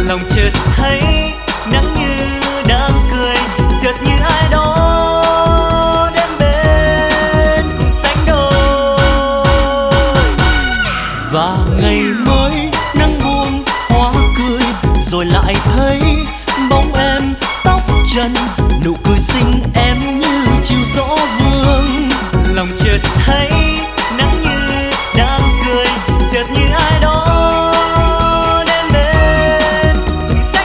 lòng chợt thấy nắng như đang cười, chợt như ai đó đến bên cùng sánh đôi. Và ngày mới nắng buông hoa cười, rồi lại thấy bóng em tóc trần, nụ cười xinh em như chiều gió vương. Lòng chợt thấy nắng như đang cười, chợt như ai đó đến bên cùng sánh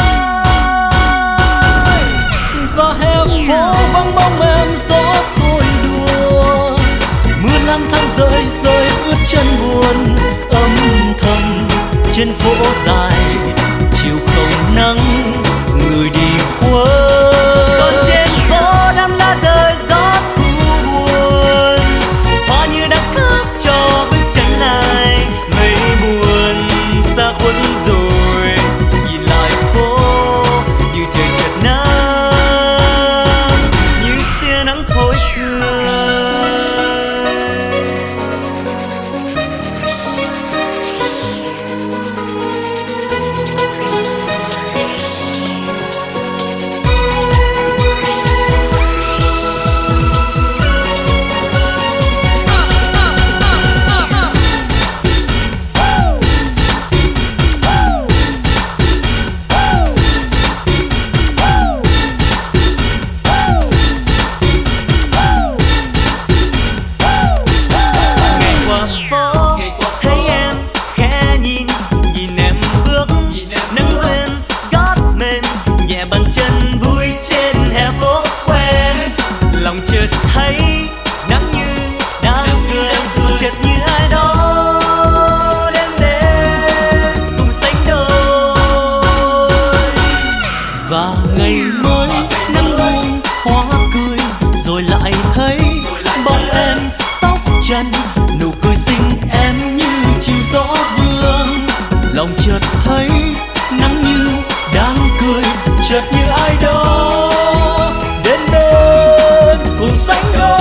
đôi. Và hè phố vắng bóng em gió thôi đùa, mưa lang thang rơi rơi ướt chân buồn âm thầm trên phố dài. Chiều không nắng người đi khuất, còn trên phố đám lá rơi gió thu buồn, hoa như đang khóc cho bước chân này. Mây buồn xa khuất rồi, nhìn lại phố như trời chợt nắng, như tia nắng thổi cười. Thấy nắng như đang cười, chợt như ai đó đến bên cùng sánh đôi. Và ngày mới nắng buông hoa cười, rồi lại thấy bóng em tóc trần, nụ cười xinh em như chiều gió vương. Lòng chợt thấy nắng như đang cười, chợt như ai đó đến bên cùng sánh đôi.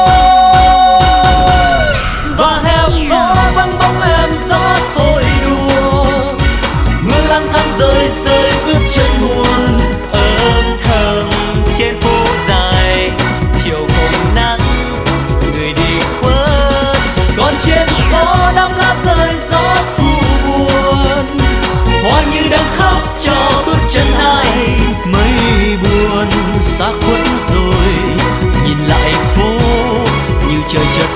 Và hè phố vắng bóng em gió thôi đùa, mưa lang thang rơi rơi ướt chân buồn âm thầm trên phố dài. Chiều không nắng người đi khuất, còn trên phố đám lá rơi gió thu buồn, hoa như đang khóc cho bước chân ai. Mây buồn xa khuất rồi, nhìn lại phố như trời chợt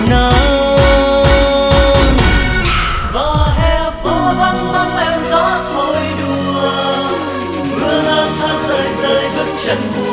nắng. Và hè phố vắng bóng em gió thôi đùa, mưa lang thang rơi rơi bước chân buồn.